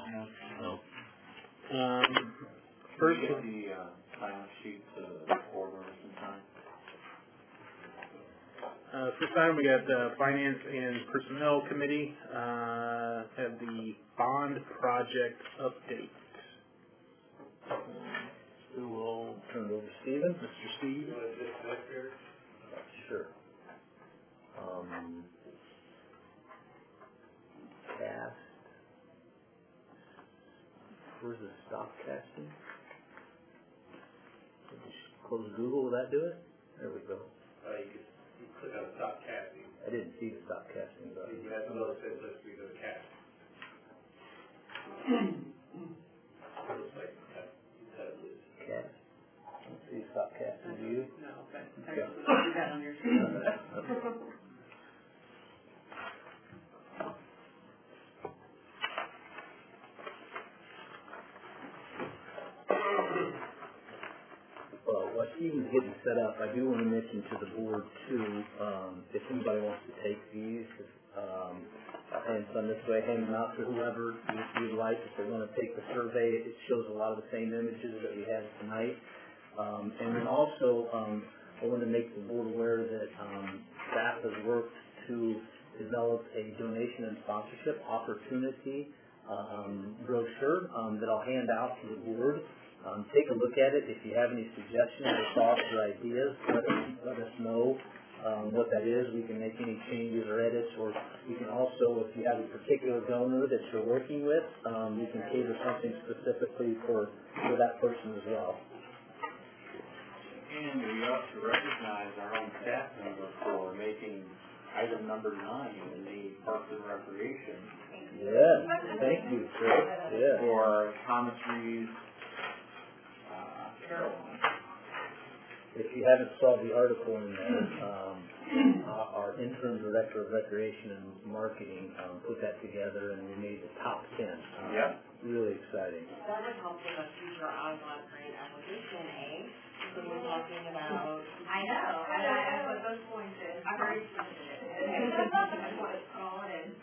No. First, get the balance sheet to the board members in time. First item, we got the Finance and Personnel Committee have the bond project update. Who will turn it over to Stephen? Mr. Steve. Sure. Cast. Where's the stop casting? Close Google, will that do it? There we go. You click on stop casting. I didn't see the stop casting button. You have to notice it says we go to cast. Looks like you cut it loose. Cast. I don't see stop casting, do you? No, but I see that on your screen. While Stephen's getting set up, I do want to mention to the board too, if anybody wants to take these, I'll hand some this way, hand them out to whoever you'd like. If they want to take the survey, it shows a lot of the same images that we have tonight. And then also, I want to make the board aware that staff has worked to develop a donation and sponsorship opportunity brochure that I'll hand out to the board. Take a look at it. If you have any suggestions or thoughts or ideas, let us know what that is. We can make any changes or edits, or we can also, if you have a particular donor that you're working with, we can cater something specifically for that person as well. And we ought to recognize our own staff member for making item number 9 in the Parks and Recreation. Yeah, thank you, Chris. Yeah. For Thomas Reeves. If you haven't saw the article in there, our interim director of recreation and marketing put that together, and we made the top 10. Yeah. That Really exciting. would help with a future online grant application, So we're talking about. I know. I put those points in. I'm very specific. I want to call it in.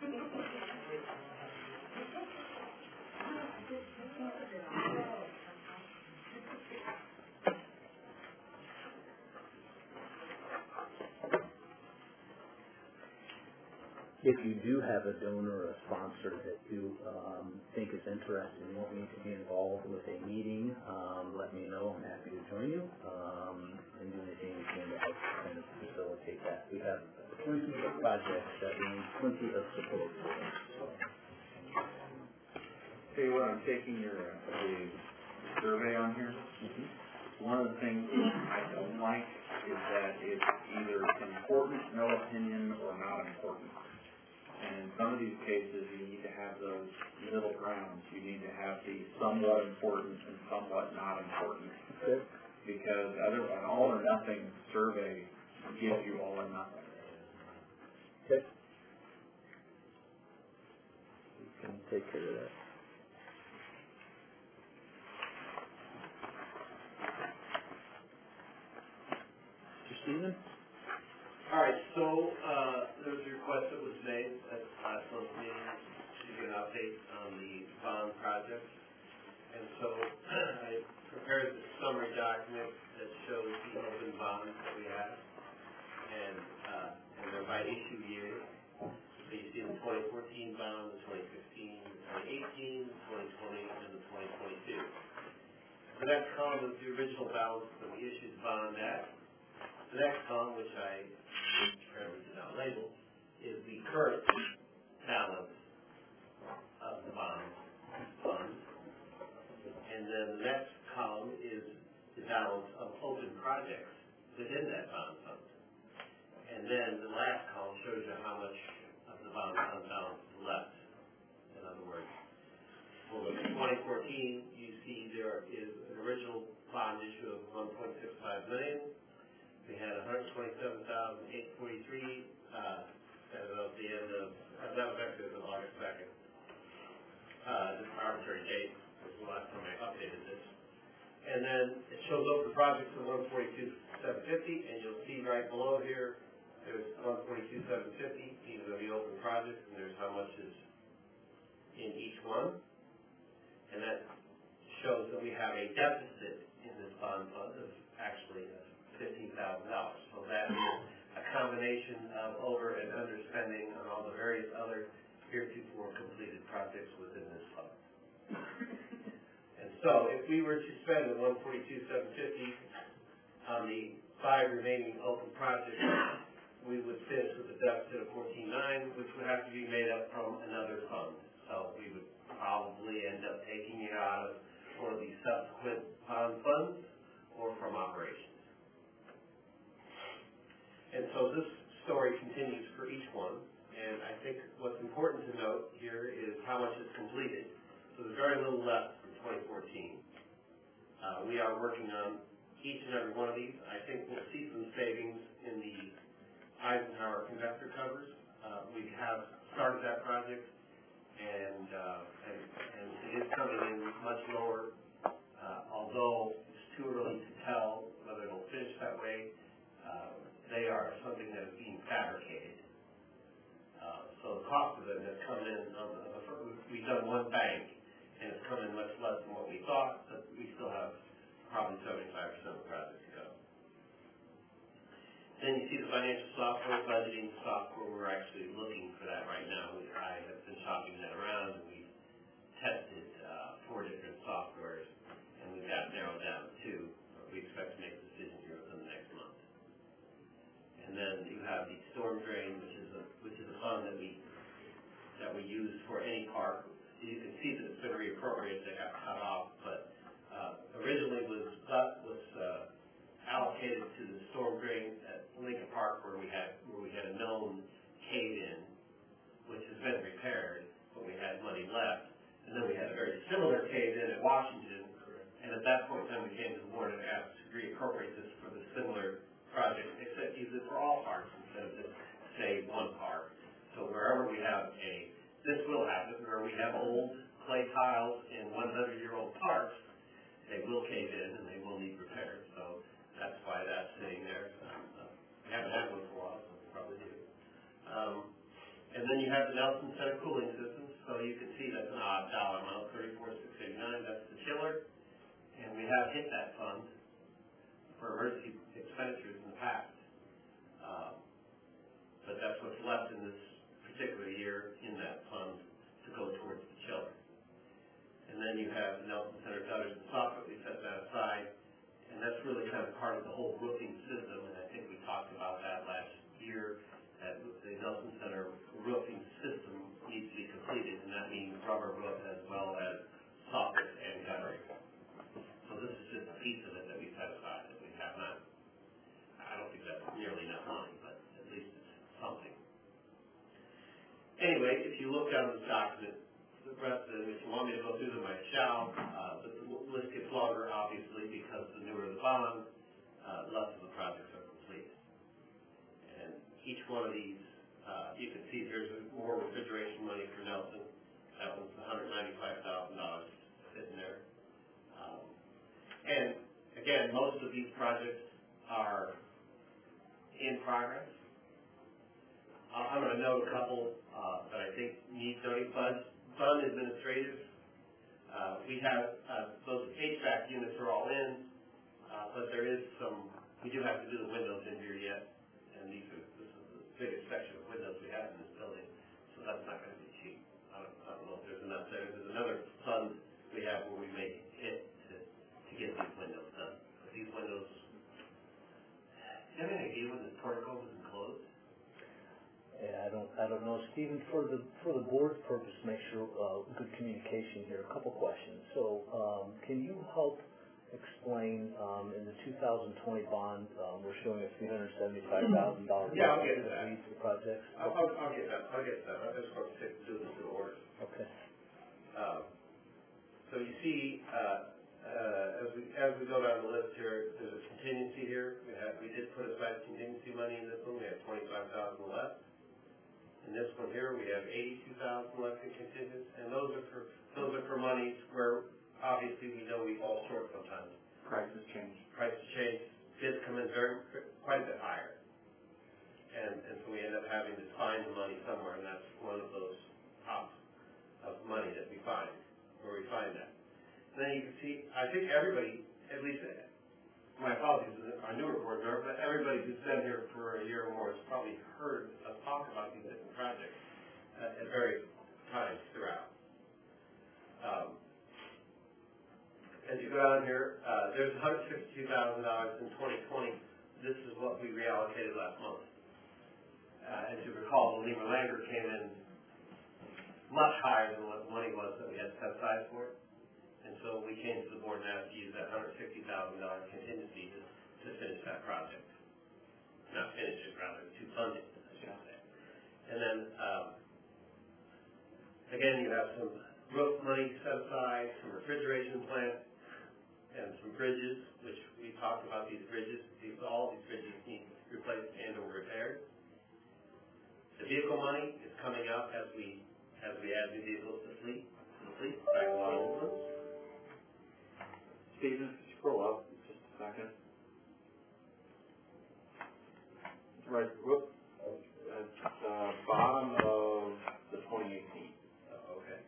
If you do have a donor or a sponsor that you think is interested and want me to be involved with a meeting, let me know. I'm happy to join you and do anything we can to help kind of facilitate that. We have plenty of projects that need plenty of support for them. Tell you what, I'm taking your the survey on here. One of the things I don't like is that it's either important, no opinion, or not important. And in some of these cases, you need to have those middle grounds. You need to have the somewhat important and somewhat not important. Okay. Because an all or nothing survey gives you all or nothing. Okay. We can take care of that. Mr. Stephen? All right, so there was a request that was made at last month's meeting to get an update on the bond project. And so I prepared the summary document that shows the open bonds that we have. And they're by issue year. So you see the 2014 bond, the 2015, the 2018, the 2020, and the 2022. The next column is the original balance that we issued the bond at. The next column, which I did not label, is the current balance of the bond fund. And then the next column is the balance of open projects within that bond fund. And then the last column shows you how much of the bond fund balance is left. In other words, for 2014, you see there is an original bond issue of $1.65 million. We had 127,843 as of the end of, that was actually as of August 2nd. This arbitrary date was the last time I updated this. And then it shows open projects of 142,750, and you'll see right below here, there's 142,750. These are the open projects, and there's how much is in each one. deficit in this bond fund of actually $15,000. So that is a combination of over and underspending on all the various other heretofore completed projects within this fund. And so if we were to spend the $142,750 on the 5 remaining open projects, we would finish with a deficit of $14,900, which would have to be made up from another fund. So we would probably end up taking it out of one of these subsequent bond funds or from operations. And so this story continues for each one. And I think what's important to note here is how much is completed. So there's very little left from 2014. We are working on each and every one of these. I think we'll see some savings in the Eisenhower convector covers. We have started that project, and it is coming in much lower, although it's too early to tell whether it'll finish that way. They are something that is being fabricated. So the cost of it has come in, we've done one bank, and it's come in much less than what we thought, but we still have probably 75% of the project to go. Then you see the financial software, budgeting software. We're actually looking for that right now. I have been shopping that around, and we've tested 4 different softwares, and we've got narrowed down to 2. We expect to make a decision here within the next month. And then you have the storm drain, which is a fund that we use for any park. You can see that it's been reappropriated. They got cut off, but originally was allocated to the storm drain at Lincoln Park, where we had a known cave-in, which has been repaired, but we had money left. And then we had a very similar cave-in at Washington, and at that point in time we came to the board and asked to reappropriate this for the similar project, except use it for all parks instead of just, say, one park. So wherever we have this will happen, where we have old clay tiles in 100-year-old parks, they will cave in and they will need repairs. So that's why that's sitting there. We haven't had one for a while, so we probably do. And then you have the Nelson Center cooling systems. So you can see that's an odd dollar amount, $34,689. That's the chiller. And we have hit that fund for emergency expenditures in the past. But that's what's left in this particular year in that fund to go towards the chiller. And then you have the Nelson Center gutters and soffit. We set that aside. And that's really kind of part of the whole roofing system. And I think we talked about that last year, that the Nelson Center roofing system needs to be completed, and that means rubber roof as well as soffit and guttering. So this is just a piece of it that we set aside that we have not. I don't think that's nearly enough money, but at least it's something. Anyway, if you look down this document, the rest of it, if you want me to go through them, I shall. But the list gets longer, obviously, because the newer the bond, less of the projects are complete. And each one of these, you can see there's more refrigeration money for Nelson. That was $195,000 sitting there. And again, most of these projects are in progress. I'm going to note a couple that I think need noting. Fund administrative. We have those HVAC units are all in, but there is we do have to do the windows in here yet, and this is the biggest section of windows we have in this building, so that's not going to be cheap. I don't know if there's enough there. There's another fund we have where we make it to get these windows done. But these windows, do you have any idea when this portico was enclosed? Yeah, I don't know, Stephen. For the board's purpose, make sure good communication here. A couple questions. So, can you help explain in the 2020 bond we're showing a $375,000? Yeah, I'll get to that. For projects. I'll get that. I just want to do this in order. Okay. So you see, as we go down the list here, there's a contingency here. We did put aside contingency money in this one. We have $25,000 left. In this one here, we have $82,000 left in contingents, and those are for monies where obviously we know we fall short sometimes. Prices change. Bids come in quite a bit higher, and so we end up having to find the money somewhere, and that's one of those pots of money that we find, where we find that. then you can see, I think everybody, at least, my apologies, our newer board member, but everybody who's been here for a year or more has probably heard us talk about these different projects at various times throughout. As you go down here, there's $162,000 in 2020. This is what we reallocated last month. As you recall, the Lima Langer came in much higher than what the money was that we had set aside for it. And so we came to the board and asked to use that $160,000 contingency to finish that project. Not finish it, rather, to fund it, I should say. And then, again, you have some roof money set aside, some refrigeration plant, and some bridges, which we talked about these bridges. All these bridges need replaced and or repaired. The vehicle money is coming up as we add new vehicles to the fleet. Back to influence. Stephen, scroll up just a second. Right, whoop. At the bottom of the 2018. Oh, okay.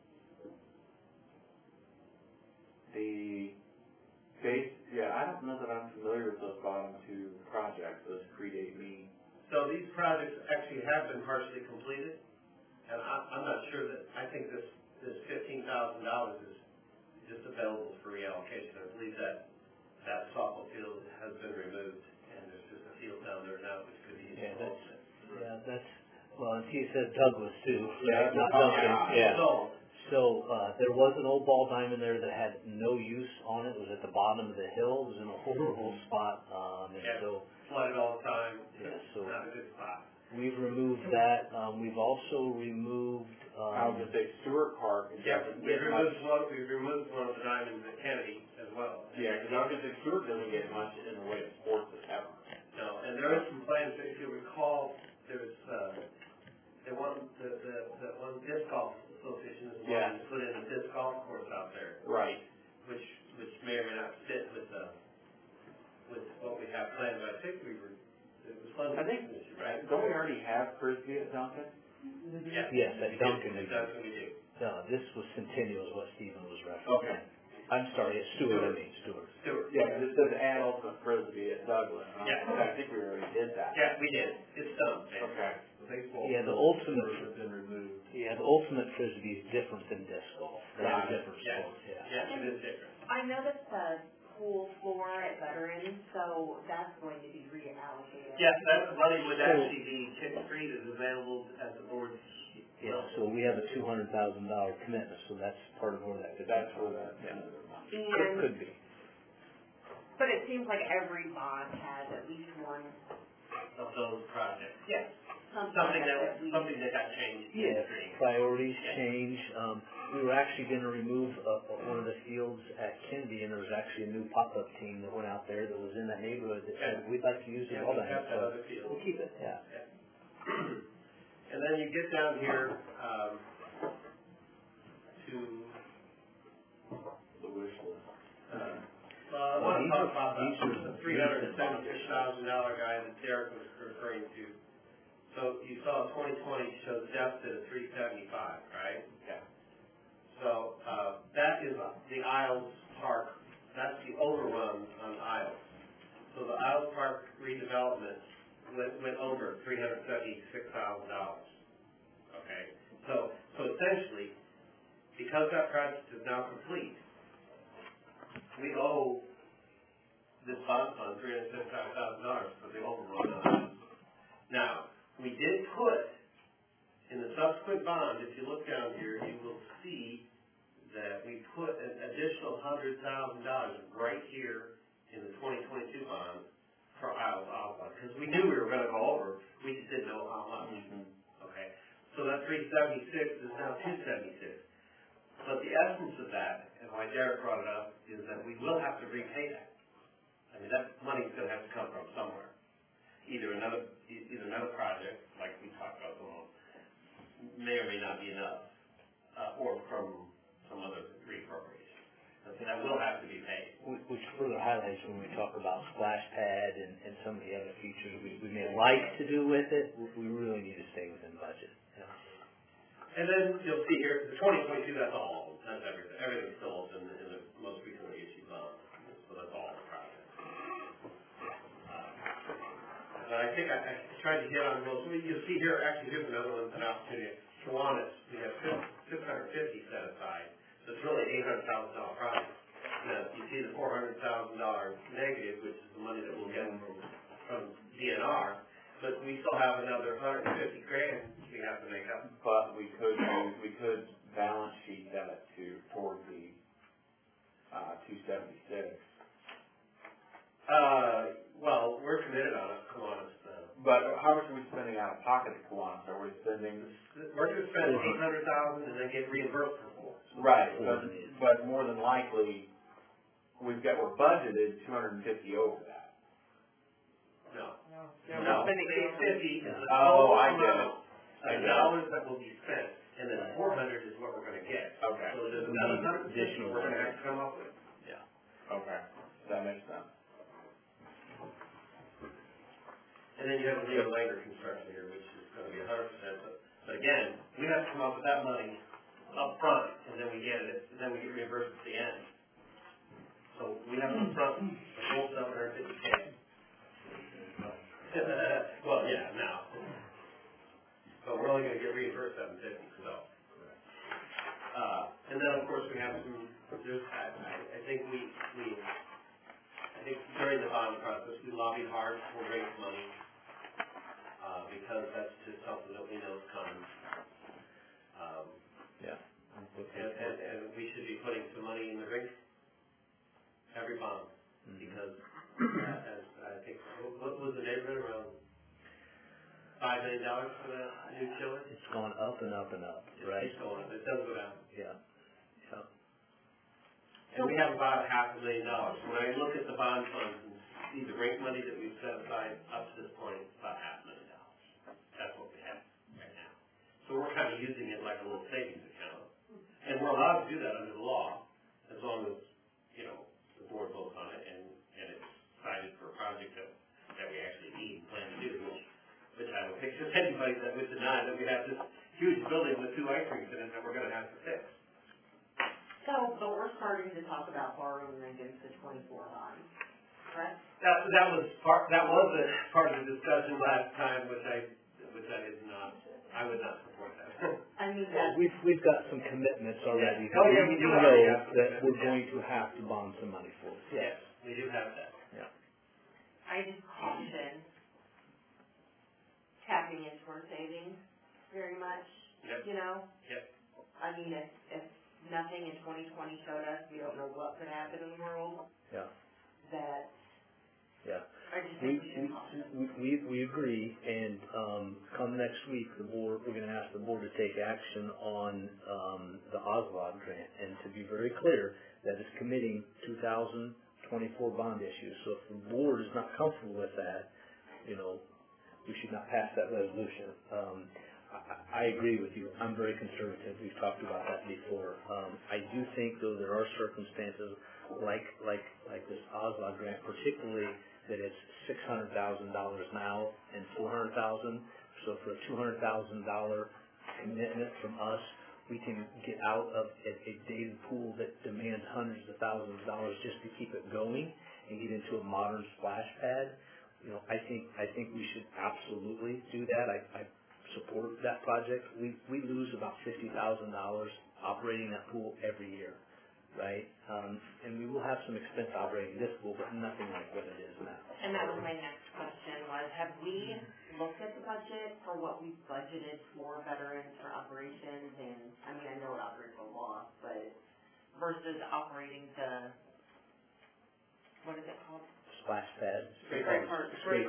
The base, yeah, I don't know that I'm familiar with those bottom two projects. Those predate me. So these projects actually have been partially completed, and I'm not sure that, I think this $15,000 is just available for reallocation. I believe that softball field has been removed, and there's just a field down there now which could be used. Well, and he said Douglas too. Yeah, not Duncan. Yeah. So, there was an old ball diamond there that had no use on it. It was at the bottom of the hill. It was in a horrible spot. So flooded all the time. Yeah, so not a good spot. We've removed that. We've also removed. I was going to say Stewart Park. Yeah, we've removed one of the diamonds at Kennedy as well. Yeah, because I was going to say Stewart doesn't get much in the way of sports ever. No, and there is some plans. If you recall, there's the one disc golf association is wanting to put in a disc golf course out there. Right. Which may or may not fit with what we have planned. But I think it was funded. I think, right? Don't we already have Frisbee at Duncan? Yes, at Duncan. That's what we do. No, this was Centennial is what Stephen was referencing. Okay. I'm sorry, it's Stewart. Stewart. Yeah, because it says add ultimate Frisbee at Douglas. Yeah. I think we already did that. Yeah, we did. It's done. Okay. Yeah, the ultimate has been removed. Yeah, the ultimate Frisbee is different than disc golf. They're different sports. Yeah, it is different. I noticed the pool floor at Veterans, so that's going to be reallocated. Yes, that money would actually be Street is available as the board. Yeah, so we have a $200,000 commitment, so that's part of where that could That's where that could be. But it seems like every bond has at least one Of those projects. Yes. something Something that got changed. Yeah, priorities change. We were actually going to remove one of the fields at Kennedy, and there was actually a new pop-up team that went out there that was in that neighborhood that said, we'd like to use the ball diamond. So we'll keep it, yeah. And then you get down here to the wish list. I want to talk about the $376,000 guy that Derek was referring to. So you saw 2020 shows deficit of $375, right? Yeah. So that is the Isles Park. That's the overrun on Isles. So the Isles Park redevelopment went over $376,000. Okay. So essentially, because that project is now complete, we owe this bond fund $375,000 for the overrun on Isles. Now, we did put in the subsequent bond, if you look down here, you will see that we put an additional $100,000 right here in the 2022 bond for Isles Outlet, because we knew we were going to go over, we just didn't know how much. Okay, so that 376 is now 276. But the essence of that, and why Derek brought it up, is that we will have to repay that. I mean, that money's going to have to come from somewhere. Either another project, like we talked about, may or may not be enough, or from some other reappropriation. That will have to be paid. Which further highlights when we talk about splash pad and some of the other features we may like to do with it, we really need to stay within budget. Yeah. And then you'll see here, the 2022, that's all, that's everything. Everything's still open in the I think I tried to hit on those. You'll see here, actually, here's another one, an opportunity. Kiwanis, we have $650 set aside, so it's really an $800,000 project. Now, you see the $400,000 negative, which is the money that we'll get from DNR, but we still have another $150,000 we have to make up. But we could balance sheet that toward the 276. Well, we're committed on it, Kiwanis. But how much are we spending out of pocket at Kiwanis? Are we spending? We're going to spend $800,000 and then get reimbursed for $400,000. Right, but more than likely, we're budgeted 250 over that. No. We're spending $850. Oh, I get it. Dollars that will be spent, and then $400 is what we're going to get. Okay. So there's another additional we're going to have to come up with. Yeah. Okay, that makes sense. And then you have a Leo Langer construction here, which is going to be 100%. But again, we have to come up with that money up front, and then we get it, and then we get reimbursed at the end. So we have to front the full $750K. Well, yeah, now. But we're only going to get reimbursed $750, so. And then of course we have some. I think during the bond process we lobbied hard for raise money because that's just something that we know is coming. And we should be putting some money in the rink every bond because as I think what was the neighborhood around $5 million for that new chiller? It's gone up and up and up, right? It's going up. It does go down. Yeah. Yeah. And we have about $500,000. When I look at the bond funds and see the rate money that we've set aside up to this point, it's about $500,000. That's what we have right now. So we're kind of using it like a little savings account. And we're allowed to do that under the law as long as, the board votes on it and it's cited for a project that we actually need and plan to do, which I don't think there's anybody that would deny that we have this huge building with 2 ice rinks in it that we're going to have to fix. So, but we're starting to talk about borrowing against the 24 bonds, correct? That was part of the discussion last time, which I did not. I would not support that. I mean, Well, we've got some commitments already. Oh, yeah, we do have that we're going to have to bond some money for. Yes, we do have that. Yeah. I just caution tapping into our savings very much, Yep. Yep. I mean, if nothing in 2020 showed us, we don't know what could happen in the world, Yeah. that Yeah. I just think we should caution. We agree, and come next week, we're going to ask the board to take action on the OSLOD grant, and to be very clear, that is committing 2024 bond issues. So if the board is not comfortable with that, we should not pass that resolution. I agree with you. I'm very conservative. We've talked about that before. I do think, though, there are circumstances like this OSLOD grant, particularly that it's $600,000 now and $400,000. So for a $200,000 commitment from us, we can get out of a data pool that demands hundreds of thousands of dollars just to keep it going and get into a modern splash pad. I think we should absolutely do that. I support that project. We lose about $50,000 operating that pool every year, right? And we will have some expense operating this pool, but nothing like what it is now. And that was my next question was, have we looked at the budget for what we budgeted for veterans for operations? And, I mean, I know it operates a loss, but versus operating the, what is it called? Splash pad. Spray Playground,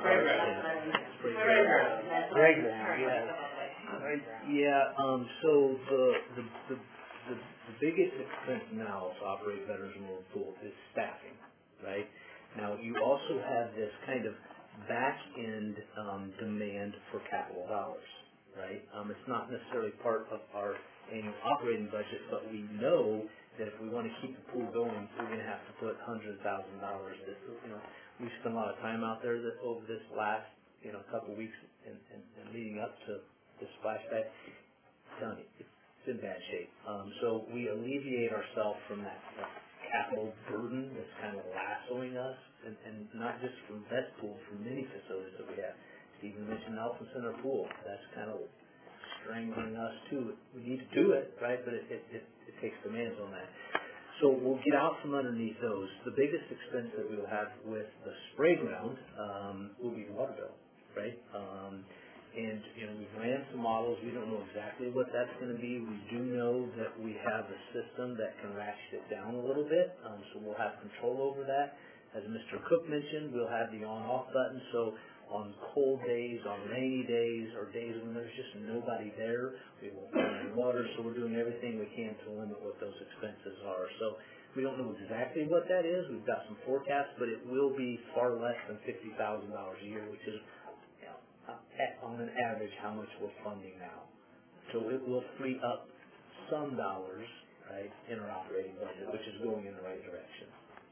yeah. So the biggest expense now to operate Veterans Memorial Pool is staffing, right? Now you also have this kind of back-end demand for capital dollars, right? It's not necessarily part of our annual operating budget, but we know that if we want to keep the pool going, we're going to have to put $100,000. We've spent a lot of time out there over this last couple of weeks and leading up to the splash pad. I'm telling you, it's in bad shape. So we alleviate ourselves from that capital burden that's kind of lassoing us, and not just from that pool, from many facilities that we have. Stephen mentioned Nelson Center Pool, that's kind of strangling us too. We need to do it, right, but it takes demands on that. So we'll get out from underneath those. The biggest expense that we'll have with the spray ground will be the water bill, right? And we've ran some models. We don't know exactly what that's going to be. We do know that we have a system that can ratchet it down a little bit, so we'll have control over that. As Mr. Cook mentioned, we'll have the on-off button, so on cold days, on rainy days, or days when there's just nobody there, we won't run any water, so we're doing everything we can to limit what those expenses are. So we don't know exactly what that is. We've got some forecasts, but it will be far less than $50,000 a year, which is on an average how much we're funding now. So it will free up some dollars, right, in our operating budget, which is going in the right direction.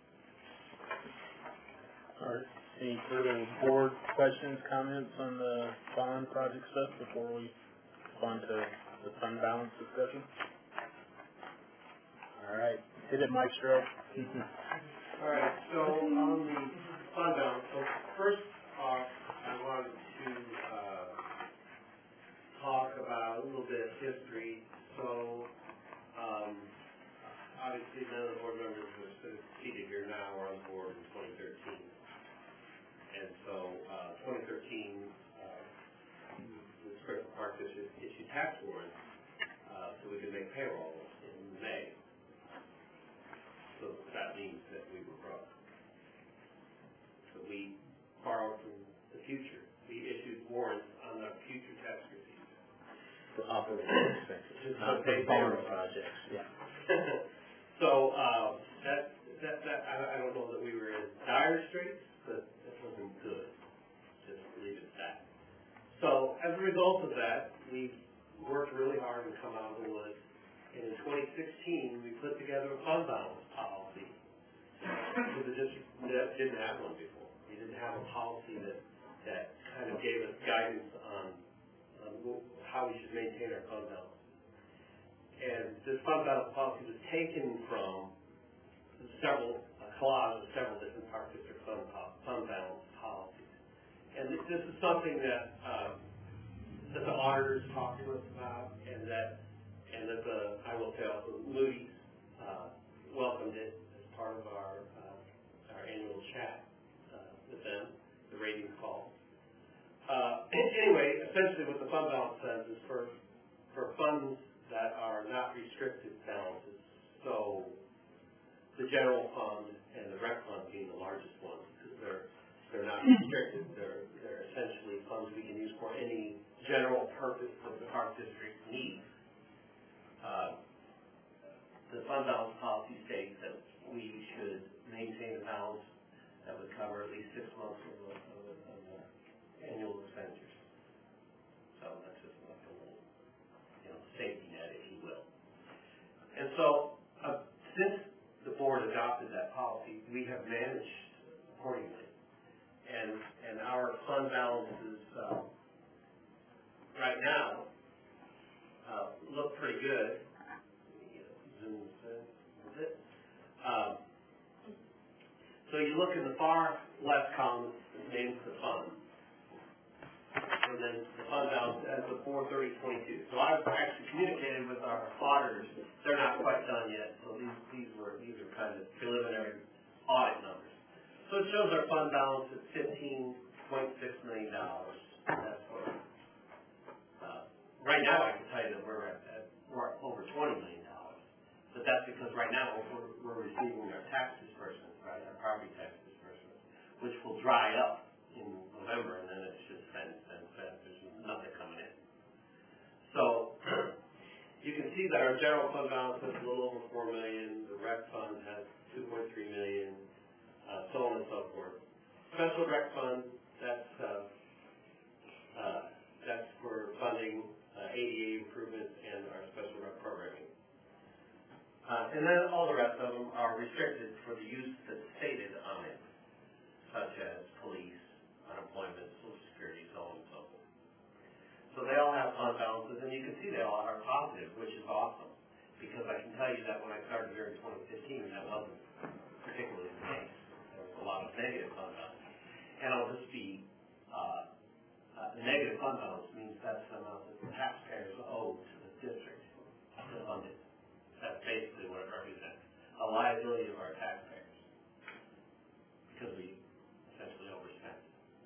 All right. Any further board questions, comments on the bond project stuff before we move on to the fund balance discussion? All right. Hit it, Maestro. All right, so on the fund balance, so first off, I wanted to talk about a little bit of history. So, obviously none of the board members are seated here now. We're on the board in 2013. And so, 2013, the Springfield Park District issued tax warrants so we could make payroll in May. So that means that we were broke. So we borrowed from the future. We issued warrants on our future tax receipts. For operating expenses, not for bond projects, yeah. So, I don't know that we were in dire straits, but it wasn't good. Just leave it at that. So, as a result of that, we worked really hard and come out of the woods. And in 2016, we put together a fund balance policy. So the district didn't have one before. We didn't have a policy that kind of gave us guidance on how we should maintain our fund balance. And this fund balance policy was taken from a collage of several different Park District fund balance policies. And this is something that the auditors talked to us about, and that I will say also Moody's welcomed it as part of our annual chat with them, the ratings call. Anyway, essentially what the fund balance says is for funds that are not restricted balances, so the general fund and the rec fund being the largest ones, because they're not restricted, they're essentially funds we can use for any general purpose that the Park District needs. The fund balance policy states that we should maintain a balance that would cover at least 6 months of annual expenditures. So that's just like a little, safety net, if you will. And so, since the board adopted that policy, we have managed accordingly. And our fund balances right now look pretty good. Zoom this in a little bit. So you look in the far left column, it names the fund. And then the fund balance as of 4/30/22. So I've actually communicated with our auditors. They're not quite done yet, so these are kind of preliminary audit numbers. So it shows our fund balance at $15.6 million. That's what. Right now, I can tell you that we're over $20 million. But that's because right now we're receiving our tax disbursements, right? Our property tax disbursements, which will dry up in November, and then it's just spend. There's nothing coming in. So you can see that our general fund balance is a little over $4 million. The rec fund has $2.3 million, so on and so forth. Special rec fund, that's for funding ADA improvements and our special rec programming. And then all the rest of them are restricted for the use that's stated on it, such as police, unemployment, Social Security, so on and so forth. So they all have fund balances, and you can see they all are positive, which is awesome, because I can tell you that when I started here in 2015, that wasn't particularly the case. There was a lot of negative fund balances. And I'll just be fund balance means that's the amount that the taxpayers owe to the district to fund it. That's basically what it represents, a liability of our taxpayers, because we essentially overspent.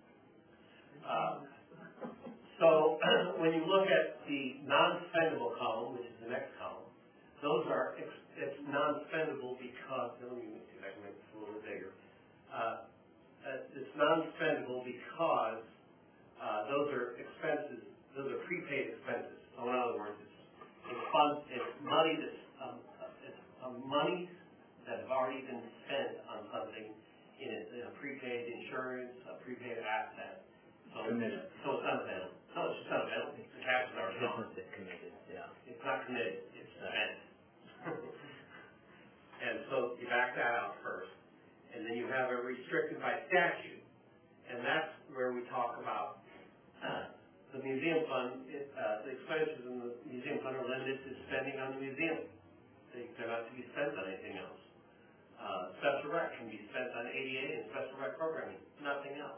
So when you look at the non-spendable column, which is the next column, those are, it's non-spendable because, let me see if I can make this a little bit bigger. It's non-spendable because those are expenses, those are prepaid expenses. So in other words, it's money that's money that have already been spent on something in a prepaid insurance, a prepaid asset. So Committed. So it's unavailable. No, it's just unavailable. The cash is already gone. It's committed, yeah. It's not committed, it's spent. And so you back that out first. And then you have it restricted by statute. And that's where we talk about the museum fund. The expenditures in the museum fund are limited to spending on the museum. They're not to be spent on anything else. Special rec can be spent on ADA and special rec programming, nothing else.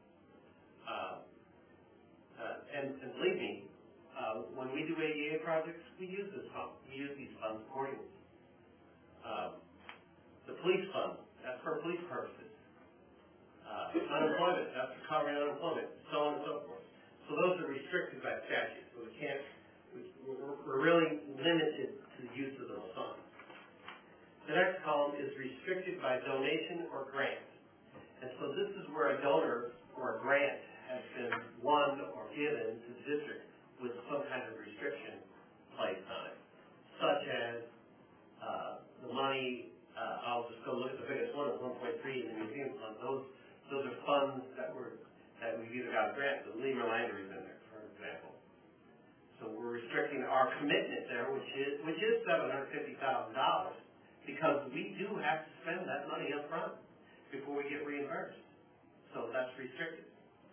And believe me, when we do ADA projects, we use this fund. We use these funds accordingly. The police fund, that's for police purposes. Unemployment, that's for covering unemployment, so on and so forth. So those are restricted by statute. So we can't, we're really limited to the use of those funds. The next column is restricted by donation or grant. And so this is where a donor or a grant has been won or given to the district with some kind of restriction placed on it, such as the money. I'll just go look at the biggest one, is 1.3 in the museum fund. Those are funds that we've either got a grant, the Lemur Landry is in there, for example. So we're restricting our commitment there, which is $750,000, because we do have to spend that money up front before we get reimbursed. So that's restricted.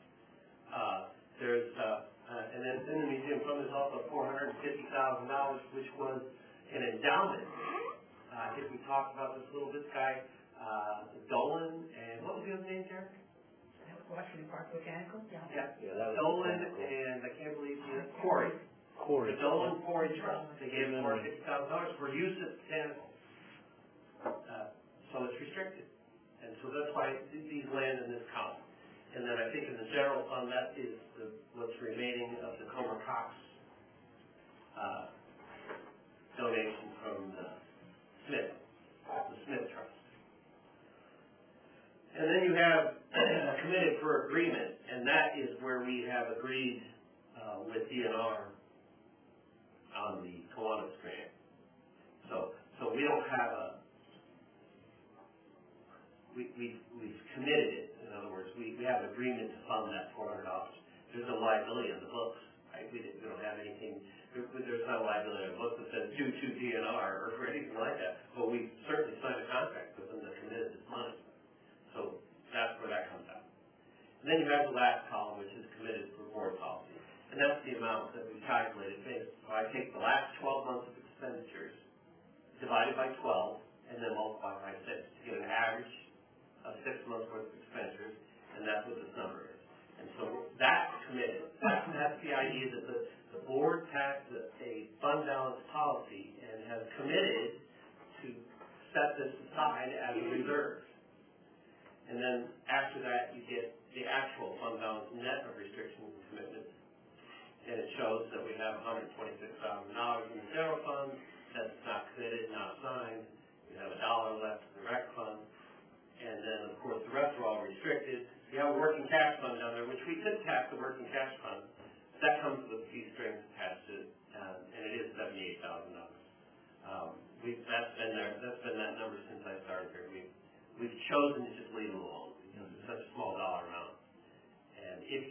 And then in the museum fund there's also $450,000, which was an endowment. I think we talked about this a little bit, guy, Dolan, and what was the other name, Derek? Washington Park Botanical? Yeah. Yeah, that was Dolan and I can't believe Corey. The Dolan Corey Trust. They gave him $450,000 for use at Botanical. So it's restricted. And so that's why these land in this column. And then I think in the general fund, that is what's remaining of the Comer Cox donation from the Smith Trust. And then you have committed for agreement, and that is where we have agreed with DNR on the Kiwanis grant. So we don't have we've committed it. In other words, we have an agreement to fund that $400. There's no liability on the books, right? We don't have anything. There's no liability on the books that says due to DNR or anything like that. But we certainly signed a contract with them that committed this money. So that's where that comes out. And then you have the last column, which is committed for board policy. And that's the amount that we calculated based. So I take the last 12 months of expenditures, divided by 12, and then multiply by 6 to get an average of 6 months worth of expenditures, and that's what this number is. And so that's committed. That's the idea that the board passed a fund balance policy and has committed to set this aside as a reserve. And then after that, you get the actual fund balance net of restrictions and commitments. And it shows that we have $126,000 in the general fund that's not committed, not signed. We have $1 left in the rec fund. And then, of course, the rest are all restricted. You have a working cash fund down there, which we could tap the working cash fund. That comes with a few strings attached to it, and it is $78,000. That's been there. That's been that number since I started here. We've chosen to just leave it alone because it's such a small dollar amount. And if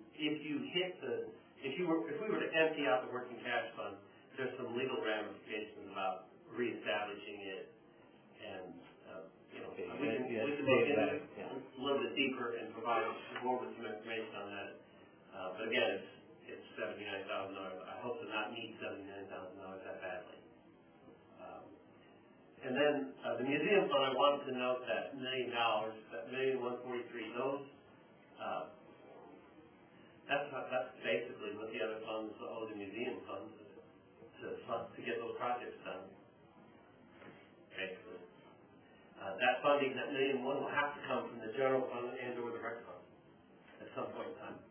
we were to empty out the working cash fund, there's some legal ramifications about reestablishing it, and we can look into it a little bit deeper and provide more with some information on that. But again, it's $79,000. I hope to not need $79,000 that badly. And then the museum fund, I wanted to note that $1 million, that $1,143,000, That's basically what the other funds owe the museum funds to get those projects done. Basically. That funding, that $1.1 million will have to come from the general fund and or the rec fund at some point in time.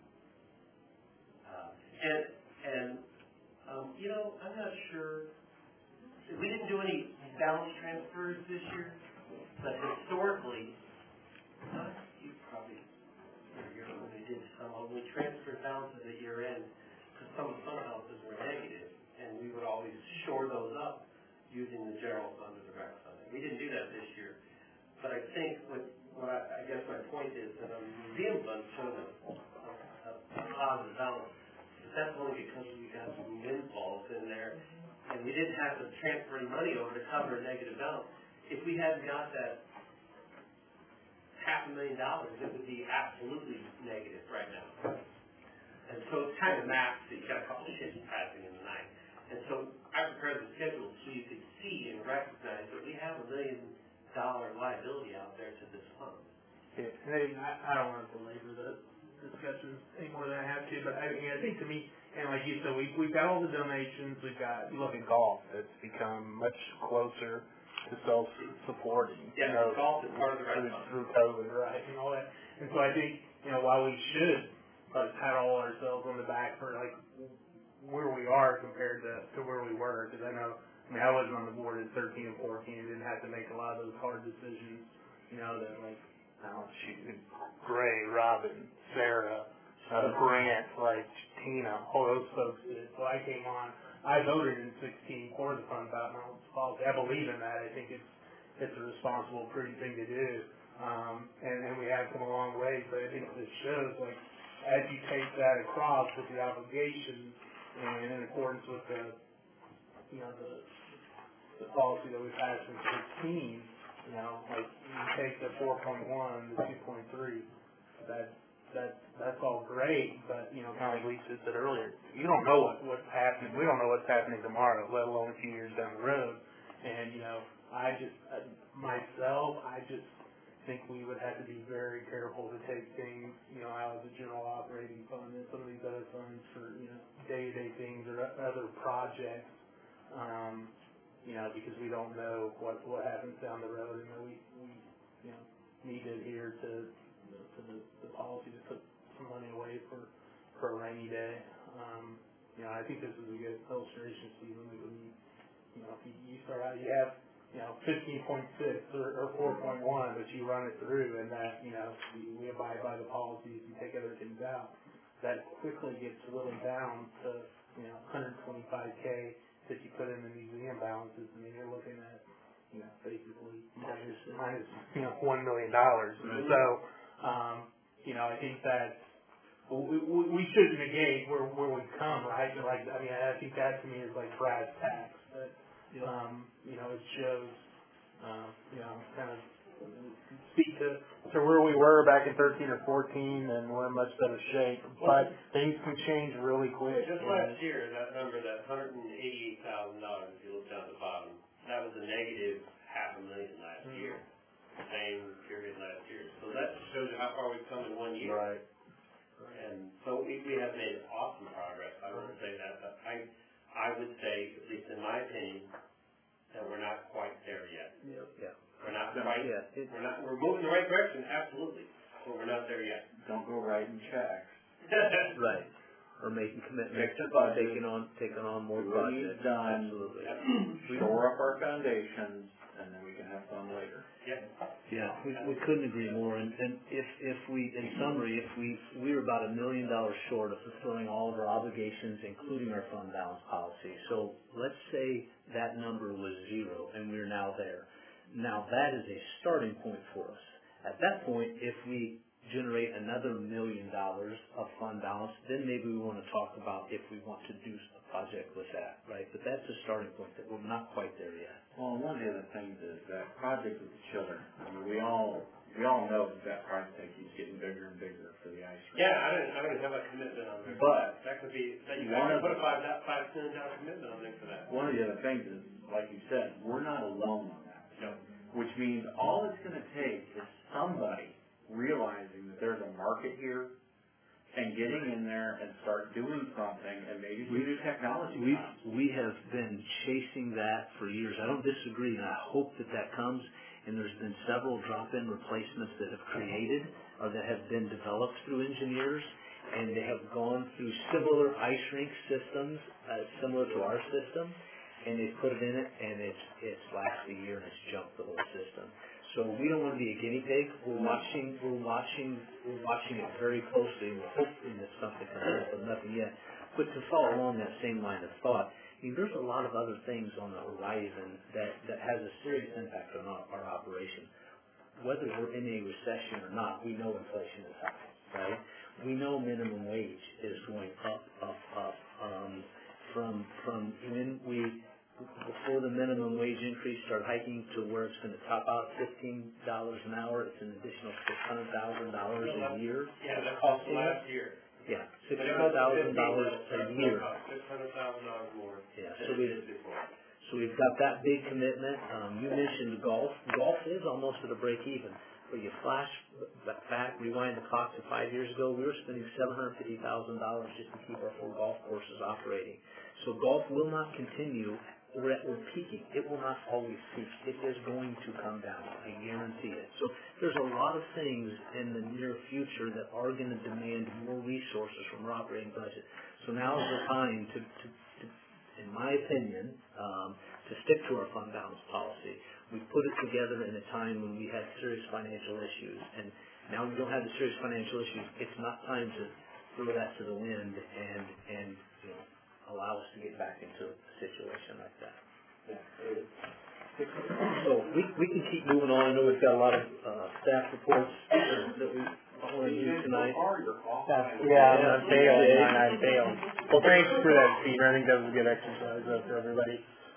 I'm not sure. We didn't do any balance transfers this year, but historically, you probably when we did some, we transferred balances at year end because some of the fund balances were negative, and we would always shore those up using the general fund or the rec fund. We didn't do that this year, but I think I guess my point is that the museum fund showed a positive balance. That's only because we got some windfalls in there, and we didn't have to transfer any money over to cover a negative balance. If we hadn't got that $500,000, it would be absolutely negative right now. And so it's kind of mapped, so you got a couple of shifts passing in the night. And so I prepared the schedule so you could see and recognize that we have $1 million liability out there to this fund. Yeah, and I don't want to belabor the discussions any more than I have to, but I think to me, and like you said, we've got all the donations, you look at golf, it's become much closer to self-supporting. Yeah, golf is part of the right through COVID, right, and all that. And so I think, while we should probably pat all ourselves on the back for like where we are compared to where we were, because I wasn't on the board in 13 and 14 and didn't have to make a lot of those hard decisions, that like, Gray, Robin, Sarah, Grant, like Tina, all those folks did. So I came on. I voted in 16 for the fund balance policy. I believe in that. I think it's a responsible, prudent thing to do. And we have come a long way. But I think this shows, like, as you take that across with the obligations and in accordance with the policy that we passed in 16, like you take the 4.1, the 2.3, that's all great, but kind of like Lisa said earlier, you don't know what's happening. We don't know what's happening tomorrow, let alone a few years down the road. And I just think we would have to be very careful to take things out of the general operating fund and some of these other funds for day-to-day things or other projects. Because we don't know what happens down the road, and we need to adhere to the policy to put some money away for a rainy day. I think this is a good illustration, Stephen. If you start out, you have 15.6 or 4.1, but you run it through, and that we abide by the policies. You take other things out. That quickly gets whittled down to 125K. That you put in the museum balances, I mean, you're looking at, basically minus $1 million. Right. So, I think that we shouldn't negate where we've come, right? Like, I think that to me is like brass tacks. But, it shows, kind of speak to where we were back in 13 or 14, and we're in much better shape. But things can change really quick. Just last year, that number, that $188,000, if you look down at the bottom, that was a negative $500,000 last year. Same period last year. So that shows you how far we've come in 1 year. Right. And so we have made awesome progress. I wouldn't say that, but I would say, at least in my opinion, that we're not quite there yet. Yep. Yeah. We're not quite. We're moving in the right direction, absolutely, but we're not there yet. Don't go writing checks. Right. Or making commitments. Fix the budget. Taking on more projects. Done. Absolutely. Shore up our foundations, and then we can have fun later. Yeah, we couldn't agree more. And if we, in summary, if we were about $1 million short of fulfilling all of our obligations, including our fund balance policy. So let's say that number was 0, and we're now there. Now that is a starting point for us. At that point, if we generate another $1 million of fund balance, then maybe we want to talk about if we want to do a project with that, right? But that's a starting point that we're not quite there yet. Well, one of the other things is that project with the children. I mean, we all know that project keeps getting bigger and bigger for the ice rink. Yeah, I don't have a commitment on there. But that could be that you want to put a $5 million commitment on there for that. One of the other things is, like you said, we're not alone on that. No. Which means all it's going to take is somebody realizing that there's a market here and getting in there and start doing something and maybe some new technology. We have been chasing that for years. I don't disagree, and I hope that comes. And there's been several drop-in replacements that have created or that have been developed through engineers, and they have gone through similar ice rink systems, similar to our system, and they put it in it, and it's lasted a year and it's jumped the whole system. So we don't want to be a guinea pig. We're watching it very closely, and we're hoping that something comes up, but nothing yet. But to follow along that same line of thought, I mean, there's a lot of other things on the horizon that has a serious impact on our operation. Whether we're in a recession or not, we know inflation is high, right? We know minimum wage is going up. From when before the minimum wage increase started hiking to where it's going to top out $15 an hour, it's an additional $600,000 a year. Yeah, that cost last year. Yeah, $600,000 a year. $600,000 more. Yeah, so we've got that big commitment. You mentioned golf. Golf is almost at a break even. But you flash back, rewind the clock to 5 years ago, we were spending $750,000 just to keep our 4 golf courses operating. So golf will not continue. We're peaking. It will not always peak. It is going to come down. I guarantee it. So there's a lot of things in the near future that are going to demand more resources from our operating budget. So now is the time to in my opinion, to stick to our fund balance policy. We put it together in a time when we had serious financial issues, and now we don't have the serious financial issues. It's not time to throw that to the wind and allow us to get back into a situation like that. So we can keep moving on. I know we've got a lot of staff reports that we want to do tonight. Yeah, I failed. Well, thanks for that, Peter. I think that was a good exercise for everybody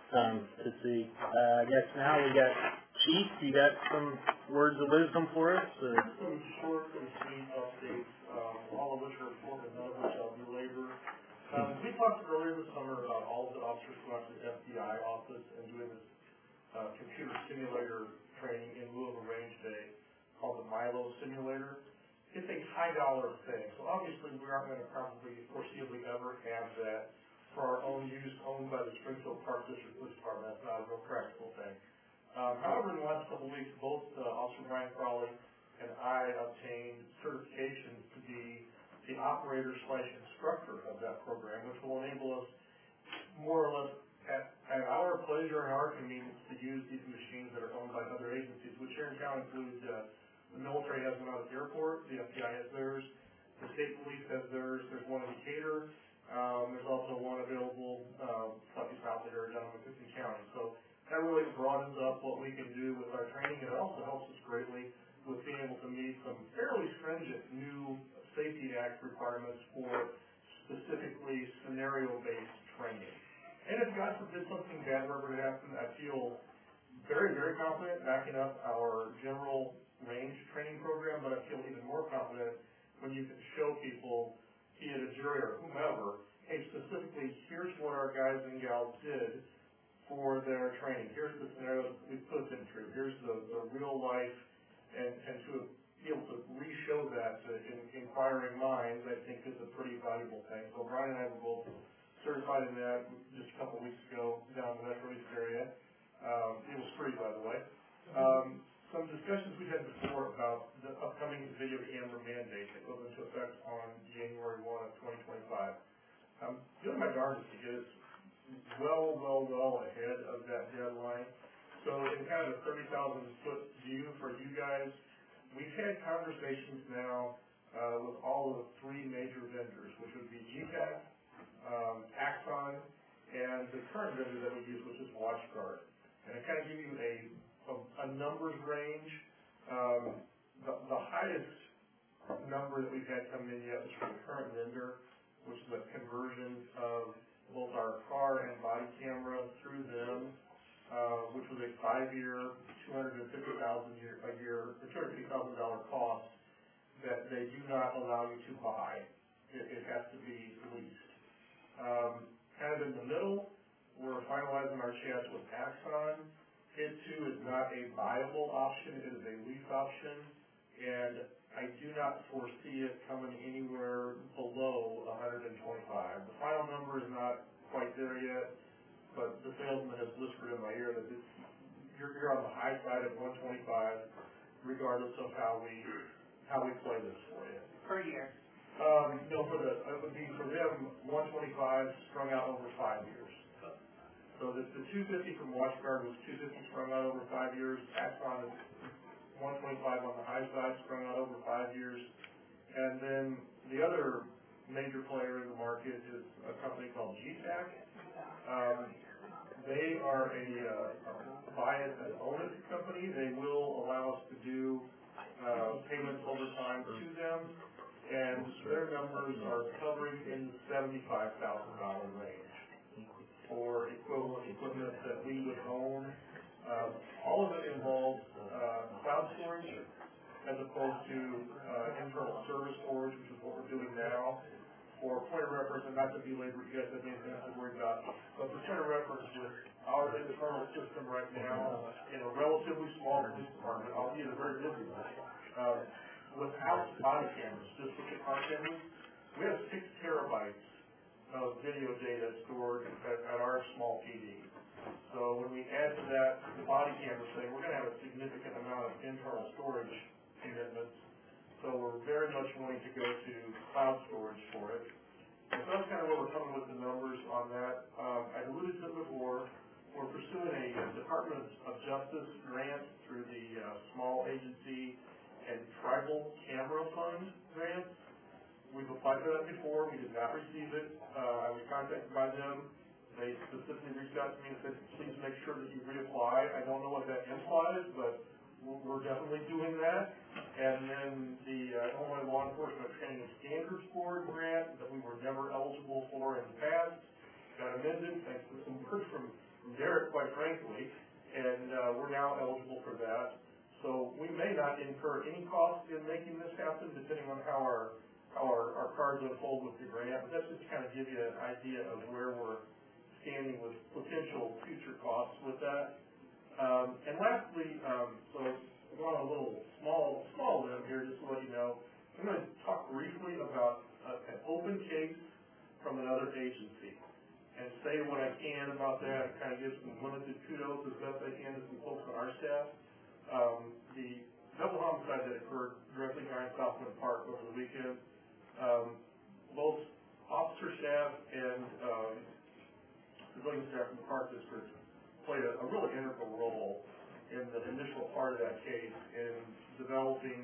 to see. I guess now we got Chief. You got some words of wisdom for us? Some short and sweet updates, all of which are important, none of which I'll belabor. We talked earlier this summer about all of the officers going to the FBI office and doing this computer simulator training in lieu of a range day called the Milo simulator. It's a high dollar thing, so obviously we aren't going to probably foreseeably ever have that for our own use, owned by the Springfield Park District Police Department. That's not a real practical thing. However, in the last couple of weeks, both Officer Brian Crawley and I obtained certifications to be the operator/instructor of that program, which will enable us more or less at our pleasure and our convenience to use these machines that are owned by other agencies, which here in town include the military has one out at the airport, the FBI has theirs, the state police has theirs, there's one in Decatur, there's also one available slightly south of here down in McCutcheon County. So that really broadens up what we can do with our training, and it also helps us greatly with being able to meet some fairly stringent new Safety Act requirements for specifically scenario-based training. And if God forbid something bad were ever to happen, I feel very, very confident backing up our general range training program, but I feel even more confident when you can show people, be it a jury or whomever, hey, specifically, here's what our guys and gals did for their training. Here's the scenarios we put them through. Here's the real life, and to be able to re-show that to inquiring minds, I think is a pretty valuable thing. So Brian and I were both certified in that just a couple of weeks ago down in the Metro East area. It was free, by the way. Some discussions we had before about the upcoming video camera mandate that goes into effect on January 1 of 2025. I'm doing my darndest to get us well ahead of that deadline. So in kind of a 30,000-foot view for you guys, we've had conversations now with all of the 3 major vendors, which would be GTAC, Axon, and the current vendor that we use, which is WatchGuard. And I kind of give you a numbers range. The highest number that we've had come in yet was from the current vendor, which is a conversion of both our car and body camera through them, which was a 5-year, $250,000 a year, $250,000 cost that they do not allow you to buy. It has to be leased. Kind of in the middle, we're finalizing our chats with Axon. It too is not a viable option, it is a lease option, and I do not foresee it coming anywhere below 125. The final number is not quite there yet, but the salesman has whispered in my ear that you're on the high side of 125, regardless of how we play this for you. Per year? No, it would be for them 125 strung out over 5 years. So the 250 from WatchGuard was 250 strung out over 5 years. Axon is 125 on the high side strung out over 5 years. And then the other major player in the market is a company called GTAC. They are a buy it and own it company. They will allow us to do payments over time to them, and their numbers are covering in the $75,000 range for equivalent equipment that we would own. All of it involves cloud storage as opposed to internal server storage, which is what we're doing now. For point of reference, and not to belabor you guys, I think that's what we're about, but for point of reference, with our internal system right now, in a relatively small police department, albeit a very busy one, without body cameras, just with the car cameras, we have 6 terabytes of video data stored at our small PD. So when we add to that the body camera thing, we're going to have a significant amount of internal storage commitments. So we're very much wanting to go to cloud storage for it. And so that's kind of where we're coming with the numbers on that. I alluded to it before. We're pursuing a Department of Justice grant through the Small Agency and Tribal Camera Fund grant. We've applied for that before. We did not receive it. I was contacted by them. They specifically reached out to me and said, please make sure that you reapply. I don't know what that implies, but we're definitely doing that. And then the Illinois Law Enforcement Training and Standards Board grant that we were never eligible for in the past got amended thanks to some work from Derek, quite frankly, and we're now eligible for that. So we may not incur any cost in making this happen, depending on how our cards unfold with the grant. But that's just to kind of give you an idea of where we're standing with potential future costs with that. And lastly, so I'm going on a little small limb here, just to let you know, I'm going to talk briefly about an open case from another agency and say what I can about that, kind of give some limited kudos as best I can to some folks on our staff. The double homicide that occurred directly behind Southland Park over the weekend, both officer staff and civilian staff in the Park District played a really integral role in the initial part of that case in developing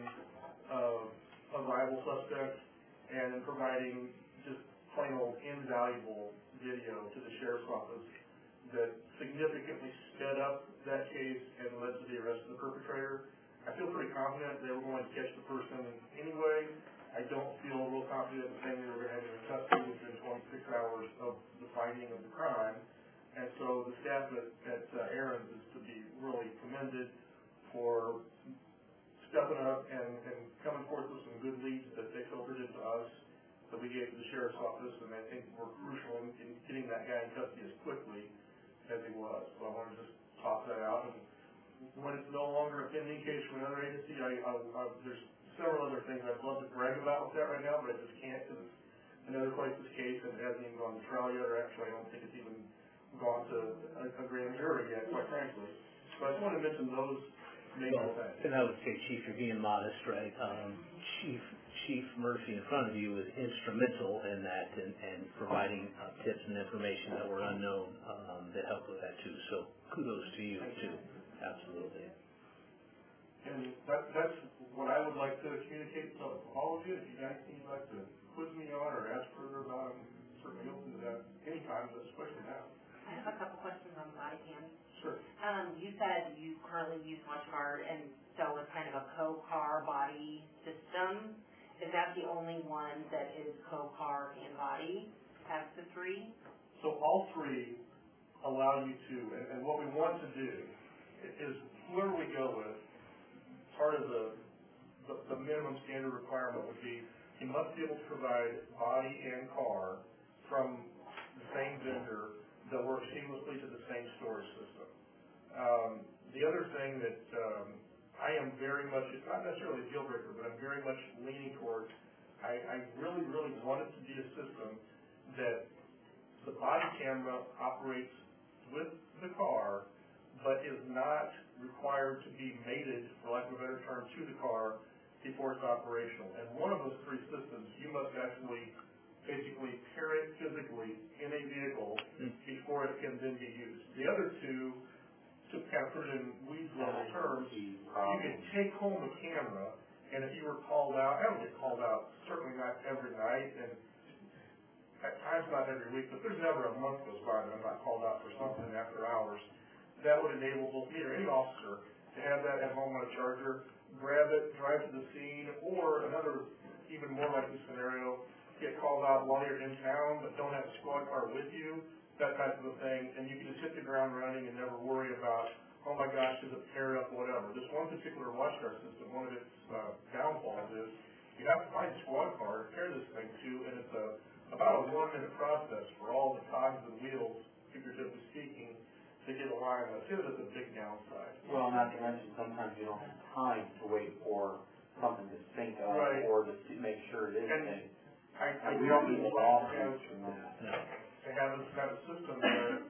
a viable suspect and in providing just plain old invaluable video to the sheriff's office that significantly sped up that case and led to the arrest of the perpetrator. I feel pretty confident they were going to catch the person anyway. I don't feel real confident saying they were going to have him in custody within 26 hours of the finding of the crime. And so the staff at Aaron's is to be really commended for stepping up and coming forth with some good leads that they filtered into us that we gave to the sheriff's office, and I think were crucial in getting that guy in custody as quickly as he was. So I want to just toss that out. And when it's no longer a pending case from another agency, there's several other things I'd love to brag about with that right now, but I just can't because it's another place's case and it hasn't even gone to trial yet, or actually I don't think it's even gone to a grand jury yet, quite frankly. So I just want to mention those major things. And I would say, Chief, you're being modest, right? Chief Murphy in front of you was instrumental in that and providing tips and information that were unknown that helped with that too. So kudos to you too. Absolutely. And that's what I would like to communicate to all of you. If you guys would like to quiz me on or ask further about it, I'm certainly open to that anytime, but especially now. I have a couple questions on the body cam. Sure. You said you currently use WatchGuard, and so it's kind of a co-car body system. Is that the only one that is co-car and body? Has the 3? So all 3 allow you to, and what we want to do is whoever we go with, part of the minimum standard requirement would be you must be able to provide body and car from the same vendor that works seamlessly to the same storage system. The other thing that I am very much, it's not necessarily a deal breaker, but I'm very much leaning towards, I really, really want it to be a system that the body camera operates with the car, but is not required to be mated, for lack of a better term, to the car before it's operational. And one of those three systems, you must actually basically pair it physically in a vehicle before it can then be used. The other two, to kind of put it in weeds level terms, you can take home a camera, and if you were called out, I don't get called out, certainly not every night, and at times not every week, but there's never a month goes by that I'm not called out for something after hours. That would enable both me or any officer to have that at home on a charger, grab it, drive to the scene, or another even more likely scenario, get called out while you're in town but don't have a squad car with you, that type of a thing, and you can just hit the ground running and never worry about, oh my gosh, is it paired up, whatever. This one particular WatchGuard system, one of its downfalls is you have to find a squad car to pair this thing to, and it's about a 1-minute process for all the cogs and wheels, figuratively speaking, to get a line. I see that as a big downside. Well, not to mention sometimes you don't have time to wait for something to sync up or to make sure it is synced. And we don't need lawsuits from that. No. To have a system where,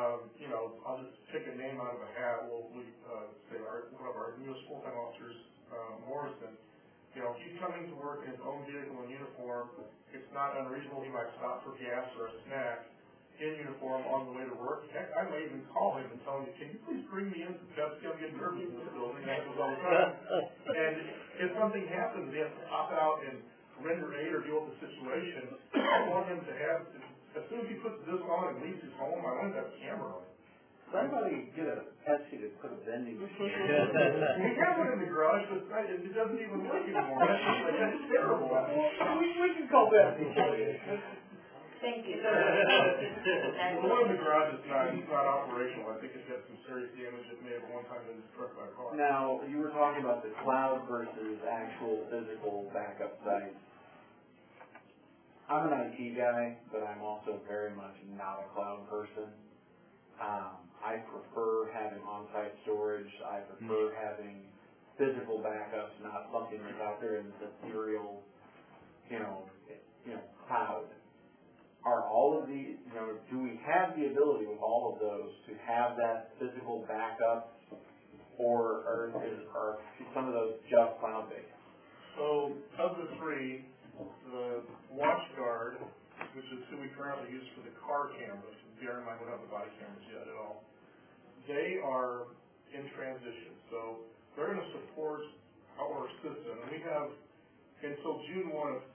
I'll just pick a name out of a hat. We'll say one of our newest full-time officers, Morrison. He's coming to work in his own vehicle in uniform. It's not unreasonable. He might stop for gas or a snack in uniform on the way to work. Heck, I may even call him and tell him, can you please bring me in to get nervous in this building? That happens all the time. And if something happens, he has to pop out and render aid or deal with the situation. I want him to have, as soon as he puts this on and leaves his home, I want him to have a camera on. Somebody get a Pepsi to put a vending machine. We have one in the garage, but it doesn't even work anymore. That's terrible. We can call Pepsi. Thank you. The one in the garage is not operational. I think it's got some serious damage. It may have one time been struck by a car. Now, you were talking about the cloud versus actual physical backup sites. I'm an IT guy, but I'm also very much not a cloud person. I prefer having on-site storage. I prefer having physical backups, not something that's out there in the ethereal, cloud. Are all of these, do we have the ability with all of those to have that physical backup, or are some of those just cloud-based? So, of the three, the WatchGuard, which is who we currently use for the car cameras, bear in mind we don't have the body cameras yet at all, they are in transition. So they're going to support our system. And we have until June 1 of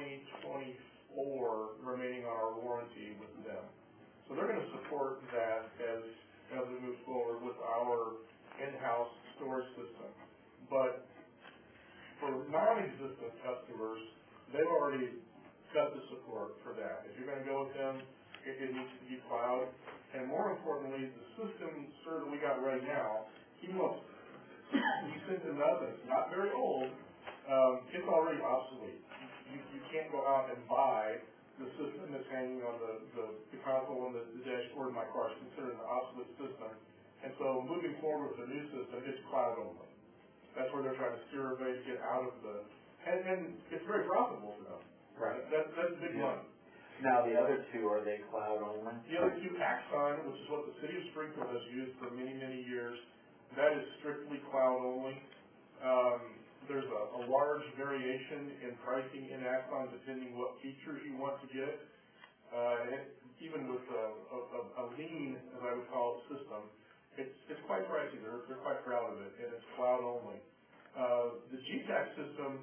2024 remaining on our warranty with them. So they're going to support that as we move forward with our in-house storage system. But for non-existent customers, they've already got the support for that. If you're going to go with them, it needs to be cloud. And more importantly, the system, sir, that we got right now, even though we sent it up and it's not very old, it's already obsolete. You can't go out and buy the system that's hanging on the console and the dashboard in my car. It's considered an obsolete system. And so moving forward with the new system, it's cloud only. That's where they're trying to steer everybody to get out of and it's very profitable for them. Right. That's big money. Now, the other two, are they cloud only? The other two, Axon, which is what the city of Springfield has used for many, many years, that is strictly cloud only. There's a large variation in pricing in Axon depending what features you want to get. Even with a lean, as I would call it, system, it's quite pricey. They're quite proud of it, and it's cloud only. The GTAC system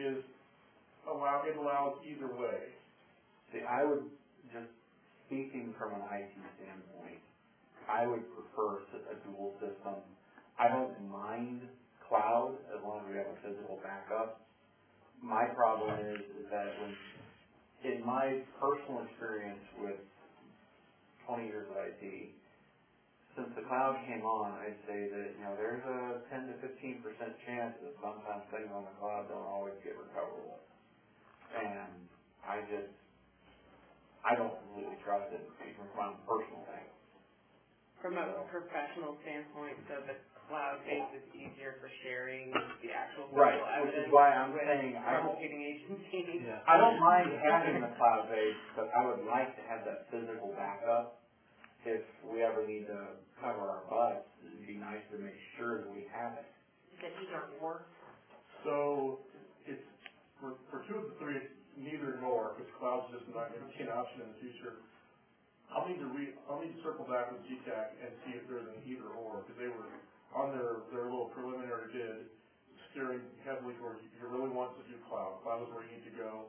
allows either way. See, I would, just speaking from an IT standpoint, I would prefer a dual system. I don't mind cloud as long as we have a physical backup. My problem is that in my personal experience with 20 years of IT, since the cloud came on, I'd say that, there's a 10 to 15% chance that sometimes things on the cloud don't always get recoverable. And I don't completely trust it, even from my personal thing. From a professional standpoint, so the cloud-based, it's easier for sharing the actual Right, physical which is evidence why I'm with saying I don't, prosecuting agencies. Yeah. I don't mind having the cloud-based, but I would like to have that physical backup. If we ever need to cover our butts, it'd be nice to make sure that we have it. Is it either or? So, it's, for two of the three, it's neither nor, because cloud's just not going to be an option in the future. I'll need to circle back with GTAC and see if there's an either or, because they were on their little preliminary bid, steering heavily towards, you really want to do cloud. Cloud is where you need to go.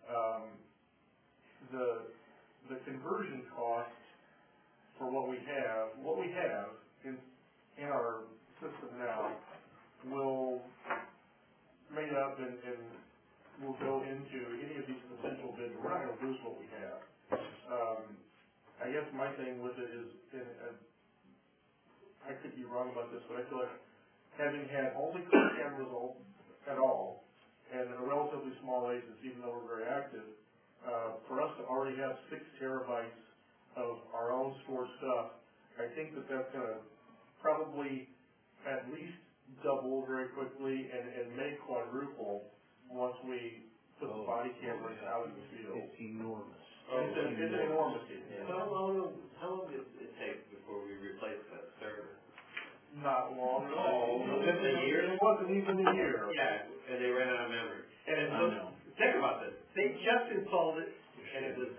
The conversion cost for what we have in our system now will made up and will go into any of these potential bids. We're not going to lose what we have. I guess my thing with it is, and I could be wrong about this, but I feel like having had only cameras at all, and a relatively small agency, even though we're very active, for us to already have 6 terabytes of our own stored stuff, I think that that's going to probably at least double very quickly and may quadruple once we put the body cameras out in the field. It's enormous. It's an enormity. How long did it take before we replaced that server? Not long at all. Just a year? It wasn't even a year. Yeah, and they ran out of memory. And I know. think about this, they just installed it, and it was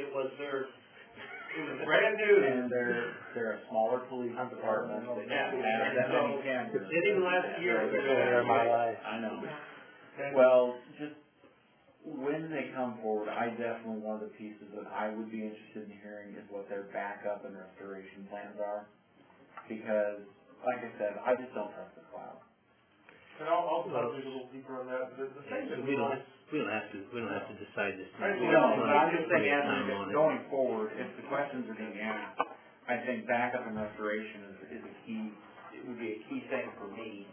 brand new. And they're a smaller police department. They Yeah. don't have that many So, cameras. Didn't even last a year. I know. Well, just when they come forward, I definitely, one of the pieces that I would be interested in hearing is what their backup and restoration plans are. Because, like I said, I just don't trust the cloud. And I'll dig a little deeper on that. The thing that We don't have to decide this. No, but I'm just saying, as going forward, if the questions are being asked, I think backup and restoration is a key, it would be a key thing for me,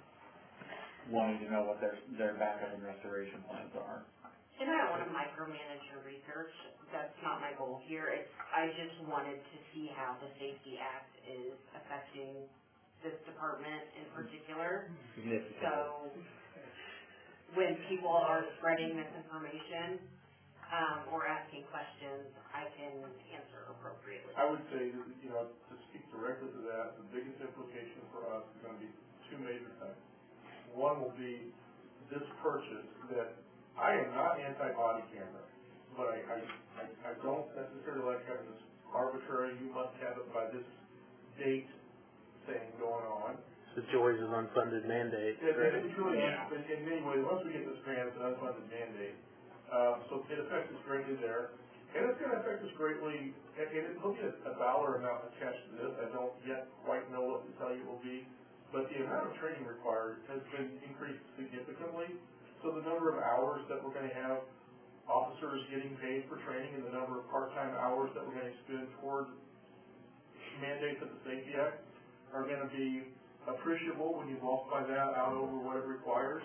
wanting to know what their backup and restoration plans are. And I don't want to micromanage your research. That's not my goal here. I just wanted to see how the Safety Act is affecting this department in particular. Significant. So when people are spreading misinformation or asking questions, I can answer appropriately. I would say, to speak directly to that, the biggest implication for us is going to be 2 major things. One will be this purchase that I am not anti-body camera, but I don't necessarily like having this arbitrary, you must have it by this date thing going on. The joys of unfunded mandate. It's really, in many ways, once we get this grant, it's an unfunded mandate. So it affects us greatly there. And it's going to affect us greatly, and it'll be a dollar amount attached to this. I don't yet quite know what to tell you it will be. But the amount of training required has been increased significantly. So the number of hours that we're going to have officers getting paid for training and the number of part-time hours that we're going to spend toward mandates of the Safety Act are going to be appreciable when you multiply that out over what it requires.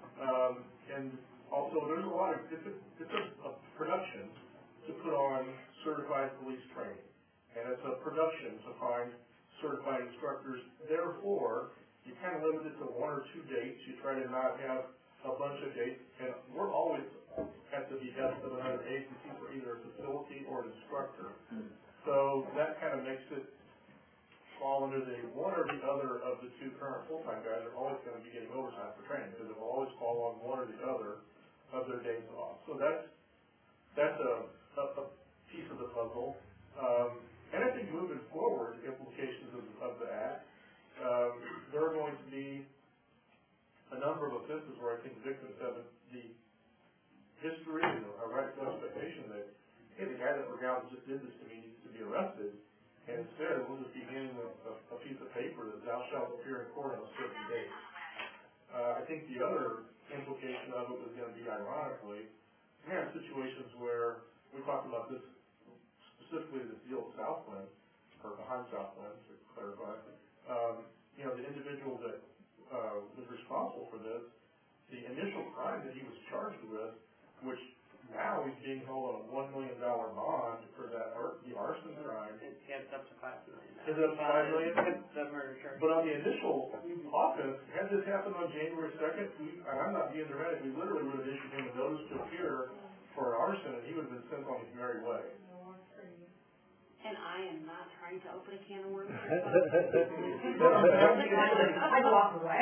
And also there's a lot of, it's a production to put on certified police training. And it's a production to find certified instructors. Therefore, you kind of limit it to 1 or 2 dates. You try to not have a bunch of dates. And we're always at the behest of another agency for either a facility or an instructor. So that kind of makes it fall under the one or the other of the 2 current full-time guys are always going to be getting overtime for training because it will always fall on one or the other of their days off. So that's a piece of the puzzle. And I think moving forward, implications of the Act, there are going to be a number of offenses where I think victims have the history and a rightful expectation that, hey, the guy that Regal just did this to me needs to be arrested. And instead, we'll just be handing a piece of paper that thou shalt appear in court on a certain date. I think the other implication of it is going to be, ironically, we have situations where we talked about this, specifically this deal at Southland, or behind Southland, to clarify. The individual that was responsible for this, the initial crime that he was charged with, which now he's being held on a $1 million bond for that, the arson crime. Yeah, it's up to $5 million. Is it $5 million? The murder charge. But on the initial offense, had this happened on January 2nd, and I'm not being dramatic, we literally would have issued him a notice to appear for arson, and he would have been sent on his merry way. And I am not trying to open a can of worms. I walk away.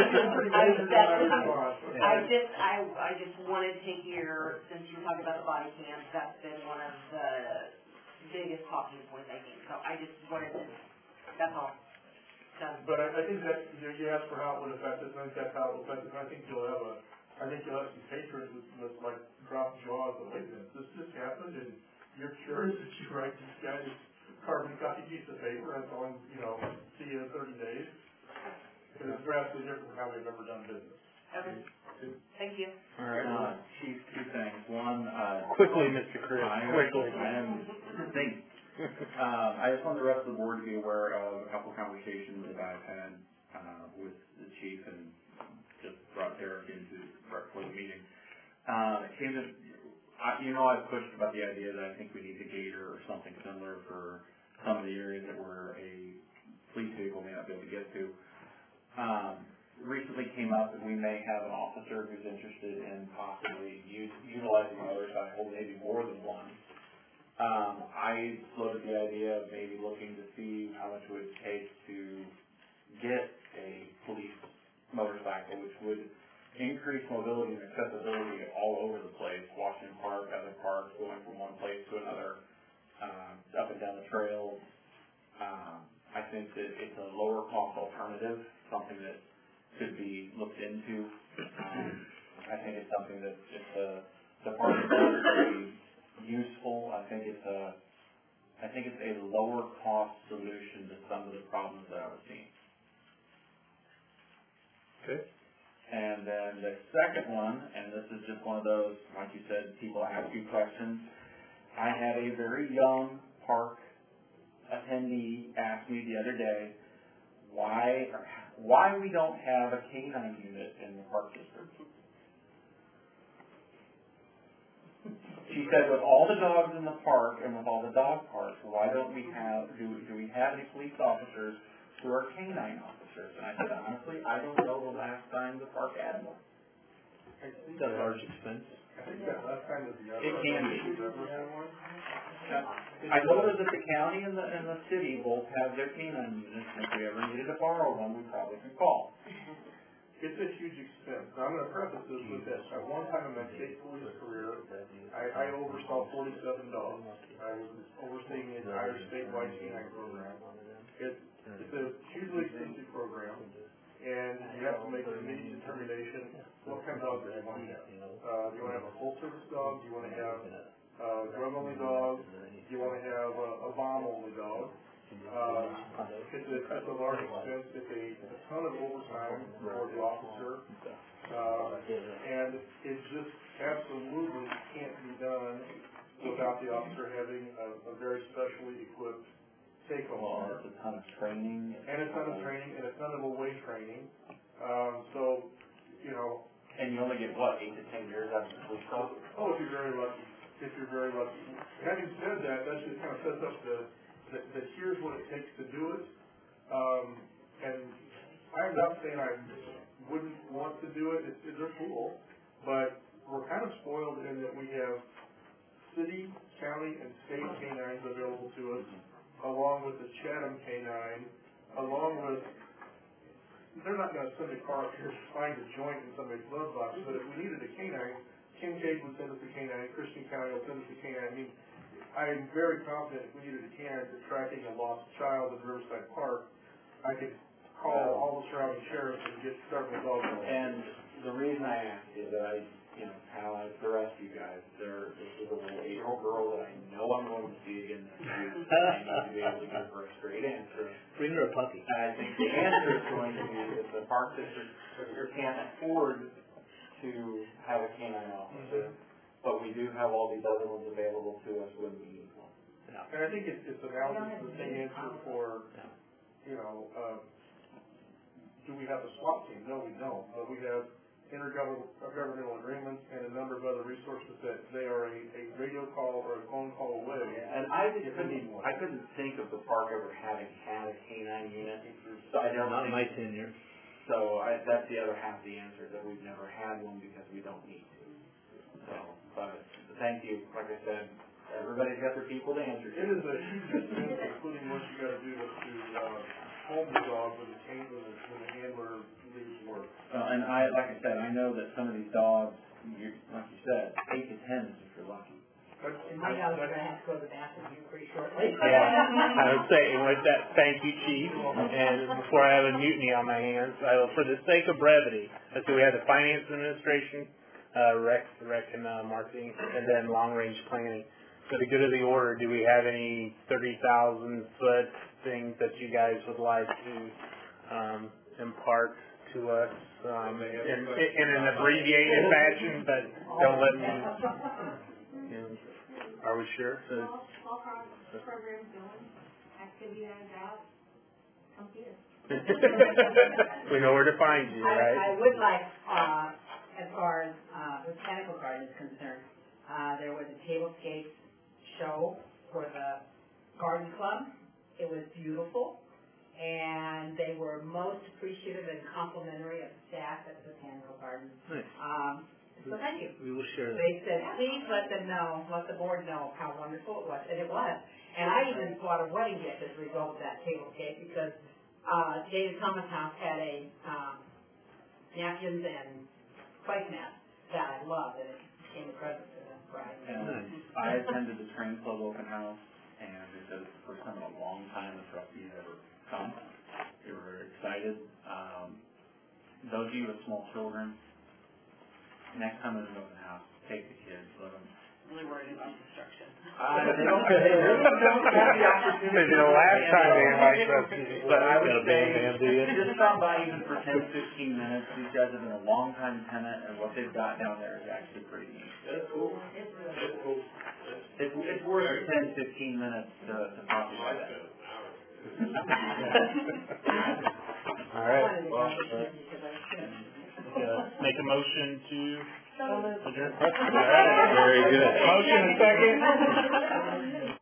I just wanted to hear, since you were talking about the body cams, that's been one of the biggest talking points, I think. So I just wanted to, that's all. Done. But I think that, you asked for how it would affect us, and I think that's how it will affect us, and I think you'll have some patrons with like drop jaws and wait a minute, this just happened, and you're curious that you write this guy this carbon copy piece of paper and tell him, see you in 30 days. Because it's drastically different from how we've ever done business. Okay. Thank you. All right, Chief, two things. One, Quickly, Mr. Chris, quickly. I just want the rest of the board to be aware of a couple of conversations that I've had with the chief and just brought Derek into right before the meeting. I've pushed about the idea that I think we need a gator or something similar for some of the areas that where a police vehicle may not be able to get to. Recently came up that we may have an officer who's interested in possibly utilizing a motorcycle, maybe more than one. I floated the idea of maybe looking to see how much it would take to get a police motorcycle, which would increase mobility and accessibility all over the place, Washington Park, other parks, going from one place to another, up and down the trails. I think that it's a lower cost alternative, something that could be looked into. I think it's something that if the department is useful, I think it's a lower cost solution to some of the problems that I was seeing. Okay. And then the second one, and this is just one of those, like you said, people ask you questions. I had a very young park attendee ask me the other day why we don't have a canine unit in the park district. She said, with all the dogs in the park and with all the dog parks, why don't we have, do we have any police officers who are canine officers? And I said, honestly, I don't know the last time the park had one. Is that a large expense? I think that last time was the other. It can be. I noticed that the county and the city both have their canine units, and if we ever needed to borrow one, we probably could call. It's a huge expense. Now, I'm going to preface this with this. At one time in my state police career, I oversaw 47 dogs. I was overseeing the entire statewide canine program. It's a hugely expensive program, and you have to make an immediate determination what kind of dog do you want to have. Do you want to have a full-service dog? Do you want to have a drug-only dog? Do you want to have a bomb-only dog? It's a large expense. It's a ton of overtime for the officer, and it just absolutely can't be done without the officer having a very specially equipped take-along. It's a ton of training. And a ton of training, and a ton of away training. And you only get, 8 to 10 years after the police officer? Oh, if you're very lucky. Having said that, that just kind of sets up the here's what it takes to do it. And I'm not saying I wouldn't want to do it. They're cool. But we're kind of spoiled in that we have city, county, and state canines available to us, along with the Chatham canine, along with, they're not going to send a car up here to find a joint in somebody's glove box, but if we needed a canine, Kincaid would send us a canine, Christian County will send us a canine. I mean, I'm very confident if we needed a canine for tracking a lost child in Riverside Park, I could call all the surrounding sheriffs and get several dogs. And the reason I ask is that how like the rest of you guys, this is a little 8-year-old girl that I know I'm going to see again this week. I need to be able to give her a straight answer. Bring her a puppy. And I think the answer is going to be that the park district can't afford to have a canine officer, but we do have all these other ones available to us when we need one. Yeah. And I think it's analogous to the same answer for, do we have a SWAT team? No, we don't. But we have intergovernmental agreements and a number of other resources that they are a radio call or a phone call away. And I couldn't think of the park ever having had a canine unit. So I don't Not in think, my tenure. so that's the other half of the answer, that we've never had one because we don't need to. So, but thank you. Like I said, everybody's got their people to answer to. It is a huge expense, including what you gotta do to home the dog when the handler leaves work. And like I said, I know that some of these dogs, like you said, 8 to 10 if you're lucky. And my dog's gonna have to go to the bathroom here pretty shortly. Yeah, I would say, and with that, thank you, Chief. And before I have a mutiny on my hands, I will, for the sake of brevity, let's see, we have the Finance Administration, rec and marketing, and then long-range planning. For the good of the order, do we have any 30,000-foot things that you guys would like to impart to us in an abbreviated fashion, but don't let me, you know, are we sure? All programs going, activity on job, come here. We know where to find you, right? I would like, as far as the botanical garden is concerned, there was a tablescape show for the garden club. It was beautiful, and they were most appreciative and complimentary of the staff at the botanical garden. Nice. So thank you. We will share that. They said, please let them know, let the board know how wonderful it was, and it was. And I even bought a wedding gift as a result of that tablescape because David Thomas House had a napkins and placemat that I loved, and it became a present for the bride. And I attended the Train Club open house, and they said it's the first time in a long time the trustees ever come. They were very excited. Those of you with small children, next time there's an open house, take the kids, let them. Really worried about construction. They don't have the opportunity. Maybe the last time they invite trustees, But I would got a say, band, do you? just stop by even for 10, 15 minutes. These guys have been a long time tenant, and what they've got down there is actually pretty neat. That's cool. That's cool. It's worth 10, 15 minutes to pop by that. All right. Well, make a motion to adjourn. All right. Very good. Motion and second.